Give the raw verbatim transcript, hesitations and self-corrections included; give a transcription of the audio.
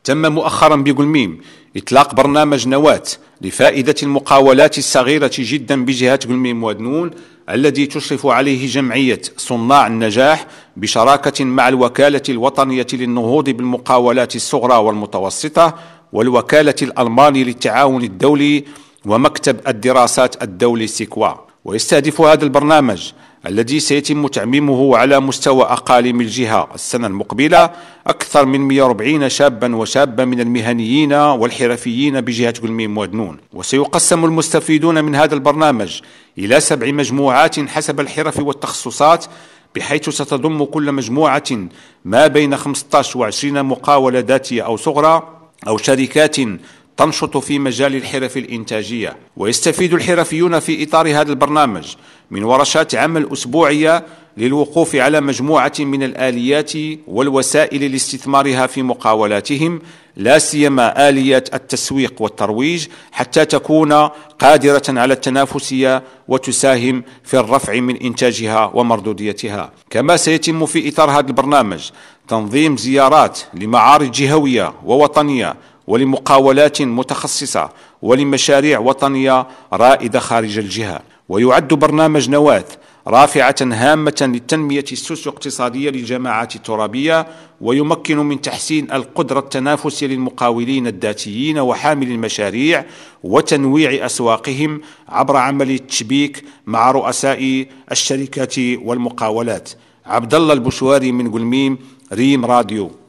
تم مؤخرا بقلميم إطلاق برنامج نواة لفائدة المقاولات الصغيرة جدا بجهة قلميم ودنون، الذي تشرف عليه جمعية صناع النجاح بشراكة مع الوكالة الوطنية للنهوض بالمقاولات الصغرى والمتوسطة والوكالة الألمانية للتعاون الدولي ومكتب الدراسات الدولي سيكوا. ويستهدف هذا البرنامج الذي سيتم تعميمه على مستوى أقاليم الجهة السنة المقبلة أكثر من مئة وأربعين شابا وشابة من المهنيين والحرفيين بجهة قلميم ودنون. وسيقسم المستفيدون من هذا البرنامج إلى سبع مجموعات حسب الحرف والتخصصات، بحيث ستضم كل مجموعة ما بين خمسة عشر وعشرين مقاولة ذاتية أو صغرى أو شركات تنشط في مجال الحرف الإنتاجية. ويستفيد الحرفيون في إطار هذا البرنامج من ورشات عمل أسبوعية للوقوف على مجموعة من الآليات والوسائل لاستثمارها في مقاولاتهم، لا سيما آليات التسويق والترويج، حتى تكون قادرة على التنافسية وتساهم في الرفع من إنتاجها ومردوديتها. كما سيتم في إطار هذا البرنامج تنظيم زيارات لمعارض جهوية ووطنية ولمقاولات متخصصة ولمشاريع وطنية رائدة خارج الجهة. ويعد برنامج نواة رافعة هامة للتنمية السوسيو-اقتصادية للجماعات الترابية، ويمكن من تحسين القدرة التنافسية للمقاولين الذاتيين وحامل المشاريع وتنويع أسواقهم عبر عملية تشبيك مع رؤساء الشركات والمقاولات. عبد الله البشواري من قلميم، ريم راديو.